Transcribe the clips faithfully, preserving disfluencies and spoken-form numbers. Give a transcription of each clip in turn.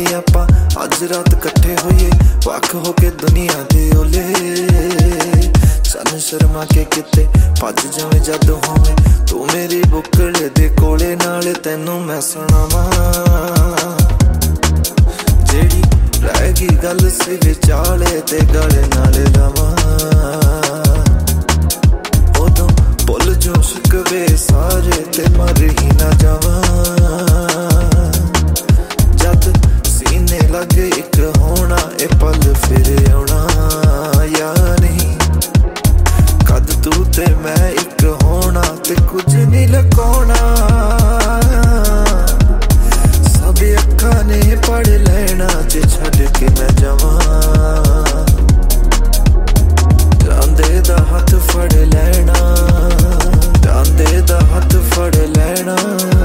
ਨੀ ਆਪਾਂ ਅੱਜ ਰਾਤ ਇਕੱਠੇ ਹੋਈਏ, ਵੱਖ ਹੋ ਕੇ ਦੁਨੀਆ ਦੇ ਓਲੇ। ਸਾਨੂੰ ਸ਼ਰਮਾ ਕੇ ਕਿਤੇ ਭੱਜ ਜਾਵੇਂ ਜਦ ਹੋਵੇਂ ਤੂੰ ਮੇਰੀ ਬੁੱਕਲ ਦੇ ਕੋਲੇ, ਨਾਲ ਤੈਨੂੰ ਮੈਂ ਸੁਣਾਵਾਂ ਜਿਹੜੀ ਰਹਿ ਗਈ ਗੱਲ ਸੀ ਵਿਚਾਲੇ ਤੇ ਗਲੇ ਨਾਲ ਲਾਵਾਂ। ਉਦੋਂ ਭੁੱਲ ਜੋ ਸ਼ਿਕਵੇ ਸਾਰੇ ਤੇ ਮਰ ਹੀ ਨਾ ਜਾਵਾਂ, ਜਦ ਸੀਨੇ ਲੱਗੇ ਇੱਕ ਹੋਣਾ ਇਹ ਪਲ ਫਿਰ ਆਉਣਾ ਯਾ ਨਹੀਂ। ਕਦ ਤੂੰ ਤੇ ਮੈਂ ਇੱਕ ਹੋਣਾ ਤੇ ਕੁਝ ਨਹੀਂ ਲੁਕਾਉਣਾ, ਸਭ ਅੱਖਾਂ ਨੇ ਪੜ ਲੈਣਾ ਜੇ ਛੱਡ ਕੇ ਮੈਂ ਜਾਵਾਂ। ਜਾਂਦੇ ਦਾ ਹੱਥ ਫੜ ਲੈਣਾ, ਜਾਂਦੇ ਦਾ ਹੱਥ ਫੜ ਲੈਣਾ।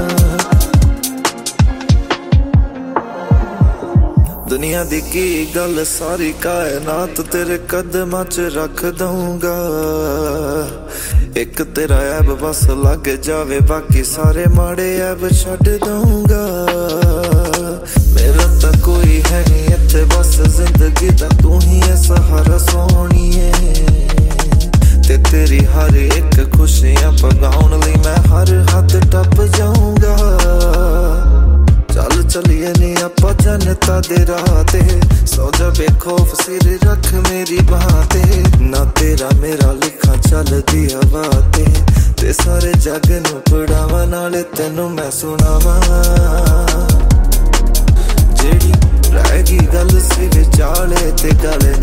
ਦੁਨੀਆ ਦੀ ਕੀ ਗੱਲ ਸਾਰੀ ਕਾਇਨਾਤ ਤੇਰੇ ਕਦਮਾਂ ਚ ਰੱਖ ਦਊਂਗਾ, ਇੱਕ ਤੇਰਾ ਐਬ ਬਸ ਲੱਗ ਜਾਵੇ ਬਾਕੀ ਸਾਰੇ ਮਾੜੇ ਐਬ ਛੱਡ ਦਊਂਗਾ। ਮੇਰਾ ਤਾਂ ਕੋਈ ਹੈ ਨੀ ਇੱਥੇ ਬਸ ਜ਼ਿੰਦਗੀ ਦਾ ਤੂੰ ਹੀ ਹੈ ਸਹਾਰਾ ਸੋਹਣੀਏ, ਤੇ ਤੇਰੀ ਹਰ ਇੱਕ ਖੁਸ਼ੀਆਂ ਪਗਾਉਣ ਲਈ ਮੈਂ ਹਰ ਹੱਦ ਟੱਪ ਜਾਊਂਗਾ। ਚੱਲ ਚੱਲੀਏ ਨੀ ਆਪਾਂ ਜਨਤਾ ਦੇ ਰਾਹ ਤੇ, ਸੌ ਜਾ ਬੇਖੌਫ ਸਿਰ ਰੱਖ ਮੇਰੀ ਬਾਹ ਤੇ, ਨਾ ਤੇਰਾ ਮੇਰਾ ਲਿਖਾ ਚੱਲਦੀ ਹਵਾ ਤੇ, ਤੇ ਸਾਰੇ ਜੱਗ ਨੂੰ ਪੜਾਵਾਂ ਨਾਲੇ ਤੈਨੂੰ ਮੈਂ ਸੁਣਾਵਾਂ ਜਿਹੜੀ ਰਹਿ ਗਈ ਗੱਲ ਸੀ ਵਿਚਾਲੇ ਤੇ ਗਲੇ